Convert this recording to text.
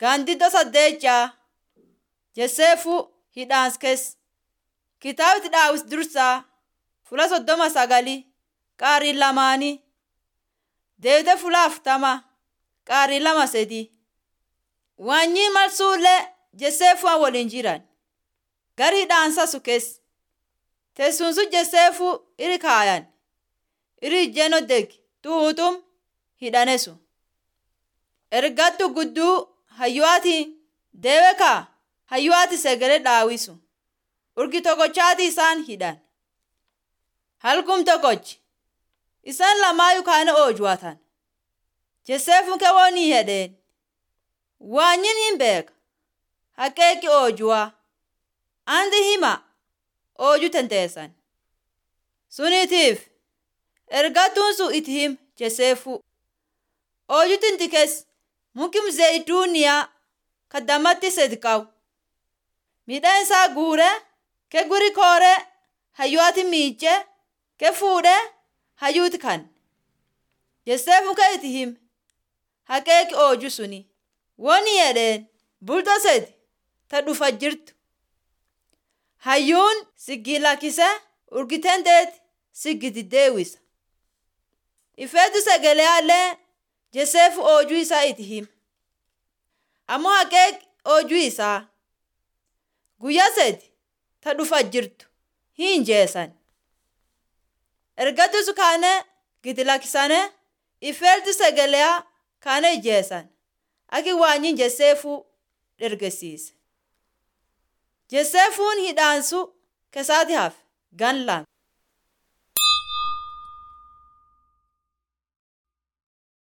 Gaandiddoo saddeechaa Yoseefuu hidhaanskees kitaabti Daawit dursaa fula 39 qaarii lamaanii deebitee fula 40 qaarii 2 waanyii malsuulee Yoseefuun waliin jiran gara hidhaansa sukees teessunsu Yoseefuu iri kaayan iri ijjeno degi tuutum hidhanesu ergattu gudduu hayyuwaati deewekaa hayyuwaati segere dhaawisu urgi tokochaati isaan hidhan halkum tokochi isaan lamaayu kaane oojuwatan Yoseefuun kewoonii hedheen waanyin hin beeka haqqeeqi oojuwaa andi hima ooju tenteessan sunitiif ergattuun sun iti him Yoseefuu ooju tintikees mukim zeyituuniyaa kaddamatti sedikaw midhaan isaa guure ke guri koore hayyuwaati miiche ke fuudhe hayyuuti kan Yoseefuun ke iti him haqeeqi ooju suni woni yedheen bulto sedi ta dhufa jirtu hayyuun siggii lakkise urgiten deeti siggiti deewisa ifeetu segeleyaallee Yoseefuu oojuu isaa iti him ammoo haqeeqi oojuu isaa guyyaa sedi ta dhufa jirtu hin jeesan ergattusu kaane giti lakkisane ifeeltu segeleyaa kaane ijeesan aki waanyin Yoseefuu dhergesiise Yoseefuun hidhaansu kesaati hafe gan lama